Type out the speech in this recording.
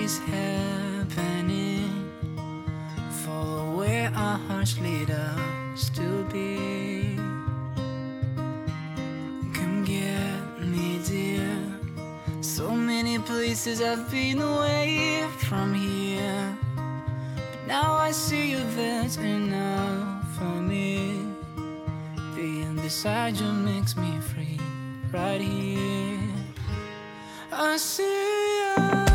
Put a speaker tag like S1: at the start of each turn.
S1: is happening. Follow where our hearts lead us to be. Come get me, dear. So many places I've been away from here, but now I see you, that's enough for me. Being beside you makes me free, right here. I see you.